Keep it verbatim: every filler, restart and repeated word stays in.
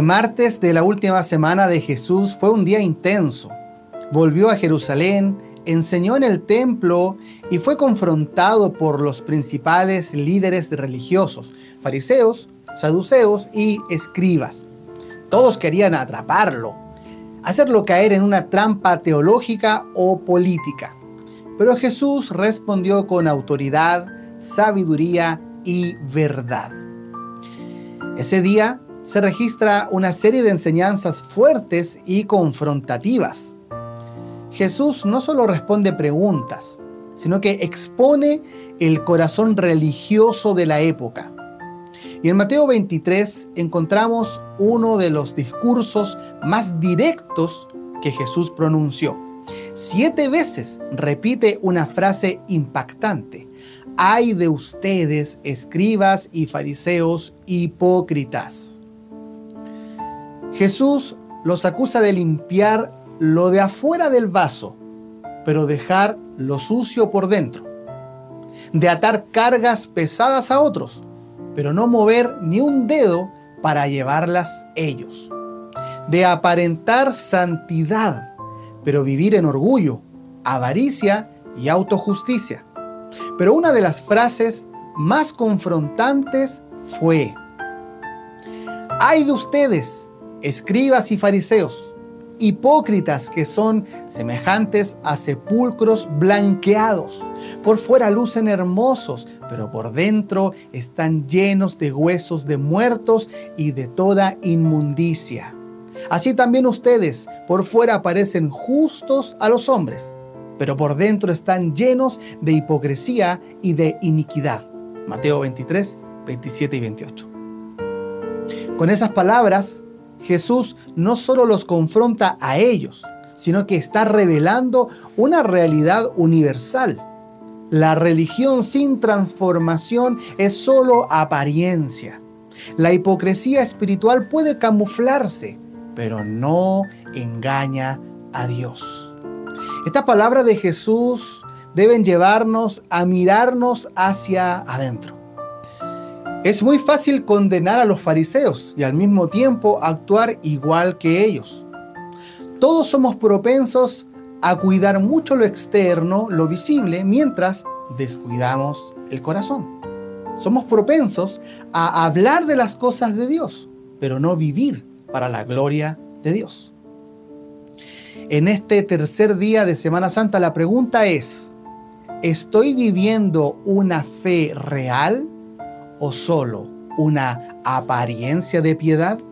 martes de la última semana de Jesús fue un día intenso. Volvió a Jerusalén, enseñó en el templo y fue confrontado por los principales líderes religiosos, fariseos, saduceos y escribas. Todos querían atraparlo, hacerlo caer en una trampa teológica o política. Pero Jesús respondió con autoridad, sabiduría y verdad. Ese día se registra una serie de enseñanzas fuertes y confrontativas. Jesús no solo responde preguntas, sino que expone el corazón religioso de la época. Y en Mateo veintitrés encontramos uno de los discursos más directos que Jesús pronunció. Siete veces repite una frase impactante: «Ay de ustedes, escribas y fariseos hipócritas». Jesús los acusa de limpiar lo de afuera del vaso, pero dejar lo sucio por dentro, de atar cargas pesadas a otros, pero no mover ni un dedo para llevarlas ellos, de aparentar santidad, pero vivir en orgullo, avaricia y autojusticia. Pero una de las frases más confrontantes fue: «Ay de ustedes, escribas y fariseos, hipócritas que son semejantes a sepulcros blanqueados. Por fuera lucen hermosos, pero por dentro están llenos de huesos de muertos y de toda inmundicia. Así también ustedes, por fuera parecen justos a los hombres, pero por dentro están llenos de hipocresía y de iniquidad». Mateo veintitrés, veintisiete y veintiocho. Con esas palabras, Jesús no solo los confronta a ellos, sino que está revelando una realidad universal. La religión sin transformación es solo apariencia. La hipocresía espiritual puede camuflarse, pero no engaña a Dios. Estas palabras de Jesús deben llevarnos a mirarnos hacia adentro. Es muy fácil condenar a los fariseos y al mismo tiempo actuar igual que ellos. Todos somos propensos a cuidar mucho lo externo, lo visible, mientras descuidamos el corazón. Somos propensos a hablar de las cosas de Dios, pero no vivir para la gloria de Dios. En este tercer día de Semana Santa, la pregunta es: ¿estoy viviendo una fe real o solo una apariencia de piedad?